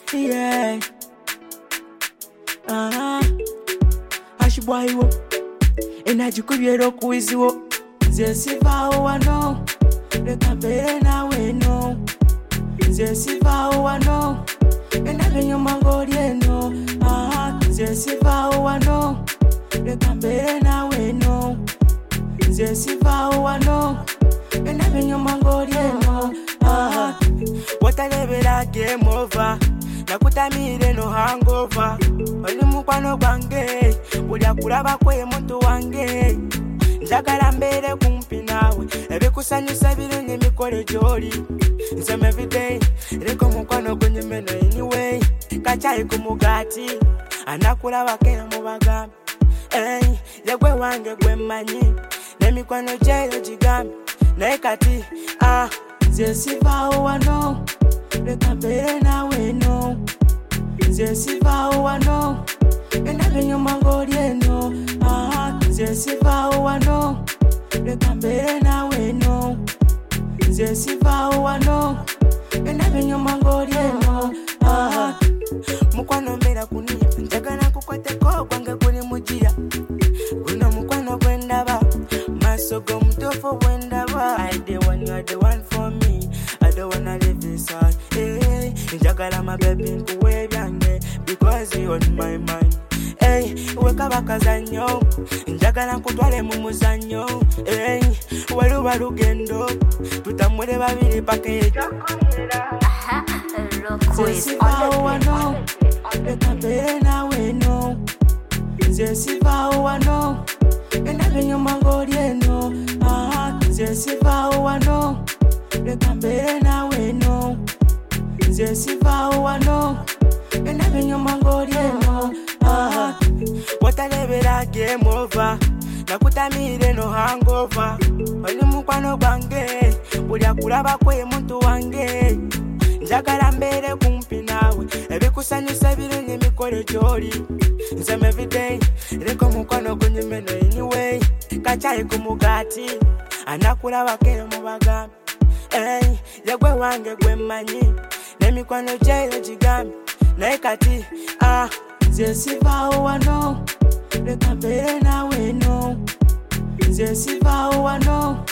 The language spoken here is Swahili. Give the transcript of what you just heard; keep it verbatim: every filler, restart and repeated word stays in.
Yeah. Uh-huh. Ashibwaiwo. Enajikubyero kuiziwo. Nze sivaawo wano. Leka mbere nawe no. Nze sivaawo wano. Endabe nyuma ng'oli eno. Uh-huh. Nze sivaawo wano. Leka mbere nawe no. Nze sivaawo wano. Endabe nyuma ng'oli eno. Uh-huh. Watalebera game over. Nakutamire no hangover. Oli mukwano gwange. Ulya kulaba kwe muntu wange. Njagala mbere kumpi nawe. Ebikusanyusa birungi mikole gy'oli. Nsem everyday. Reko mukwano gunyumena anyway. Kachayi ku mugati. Anakulaba ke mu bagambi. Hey, yegwe wange gwe mmanyi. N'emikwano gyeyo gigambi. Naye kati ah nze sivaawo wano. Leka mbere nawe no. Nze sivaawo wano. Endabe nyuma ng'oli eno. Ah, nze sivaawo wano. Leka mbere nawe no. Nze sivaawo wano. Endabe nyuma ng'oli eno. Ah, mukwano mbera kuniya. Njagala kukwateko gwange guli mugira. Guno mukwano gwendaba. Maso go mutofu gwendaba. I the one, you are the one for me. I don't wanna live this life. Hey, njagala my baby nkuwe byange because you on my mind. Hey, weka bakazanyo. Njagala nkutwale mu muzanyo. Hey, waluba lugendo. Tutamwele babiri pakejo. Aha, Rocco is on the Leka mbere nawe no. Nze sivaawo wano. Endabe nyuma ng'oli eno. Ah, nze sivaawo wano. Leka mbere nawe no. Nze sivaawo wano. Endabe nyuma ng'oli eno. Ah, watalebera game over. Nakutamire no hangover. Oli mukwano gwange. Ulya kulaba kwe muntu wange. Njagala mbere kumpi nawe. Ebikusanyusa birungi mikole gy'oli. Nsem everyday. Reko mukwano gunyumena anyway. Kachayi ku mugati. Anakulaba ke mu bagambi. Hey, yegwe wange gwe mmanyi. N'emikwano gyeyo gigambi. Naye kati ah nze sivaawo wano. Leka mbere nawe no. Nze sivaawo wano.